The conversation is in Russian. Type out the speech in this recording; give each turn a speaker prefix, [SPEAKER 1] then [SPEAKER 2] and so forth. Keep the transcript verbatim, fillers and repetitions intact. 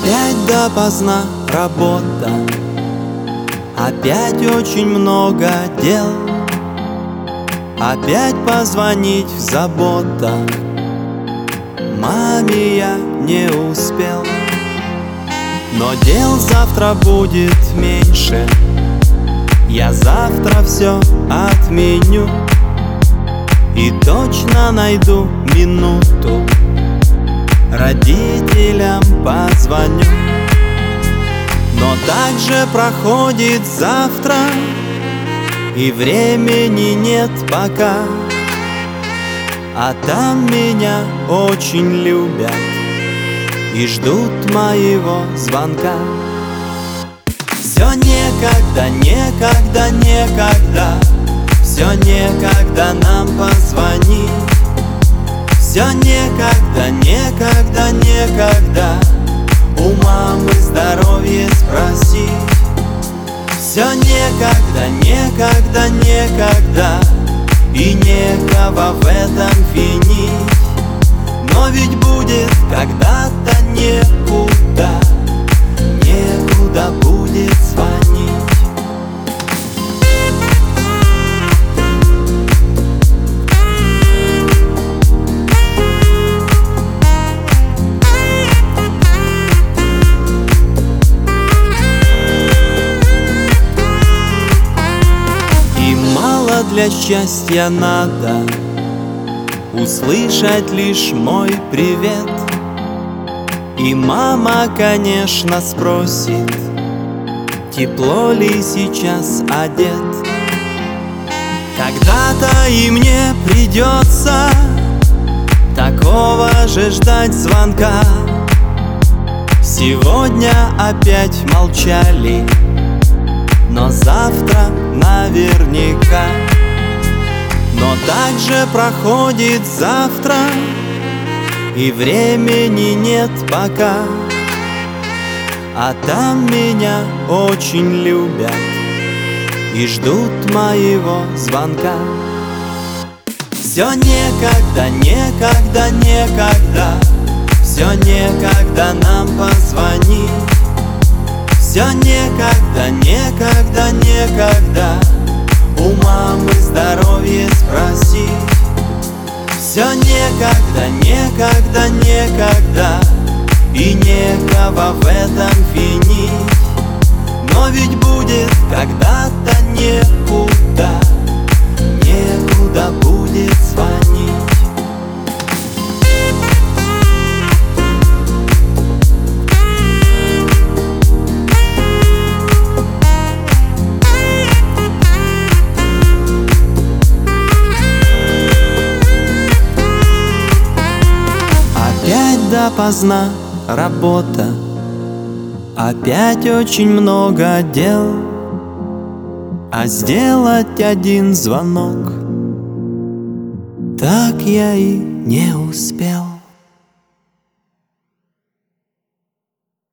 [SPEAKER 1] Опять допоздна работа, опять очень много дел, опять позвонить в заботах маме я не успел. Но дел завтра будет меньше, я завтра все отменю и точно найду минуту, родителям позвоню. Но также проходит завтра, и времени нет пока, а там меня очень любят и ждут моего звонка. Все некогда, некогда, некогда, все некогда нам позвонить. Все некогда, некогда, некогда у мамы здоровье спросить. Все некогда, некогда, некогда, и некого в этом винить. Но ведь будет когда-то некуда, некуда будет звонить. Для счастья надо услышать лишь мой привет, и мама, конечно, спросит, тепло ли сейчас одет. Когда-то и мне придется такого же ждать звонка. Сегодня опять молчали, но завтра наверняка. Но также проходит завтра, и времени нет пока, а там меня очень любят и ждут моего звонка. Все некогда, некогда, некогда, все некогда нам позвонить. Все некогда, некогда, некогда у мамы здоровье спросить. Все некогда, некогда, некогда, и некого в этом винить. Но ведь будет когда-то некуда, некуда будет звонить. Допоздна работа, опять очень много дел, а сделать один звонок так я и не успел.